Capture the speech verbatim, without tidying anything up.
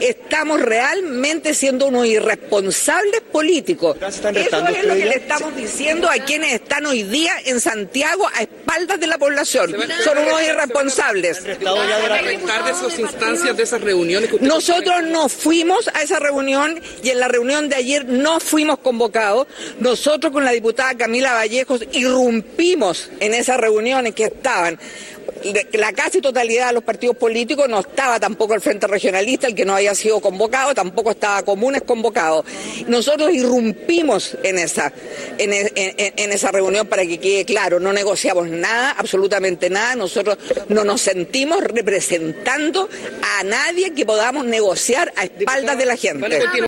estamos realmente siendo unos irresponsables políticos. Eso es lo que le estamos diciendo a quienes están hoy día en Santiago a espaldas de la población. Son unos irresponsables. De esas instancias, de esas reuniones que Nosotros no fuimos a esa reunión y en la reunión de ayer no fuimos convocados. Nosotros con la diputada Camila Vallejos irrumpimos en esas reuniones que estaban la casi totalidad de los partidos políticos, no estaba tampoco el Frente Regionalista, el que no había sido convocado, tampoco estaba Comunes convocado. Nosotros irrumpimos en esa, en, en, en esa reunión para que quede claro, no negociamos nada, absolutamente nada, nosotros no nos sentimos representando a nadie que podamos negociar a espaldas de la gente.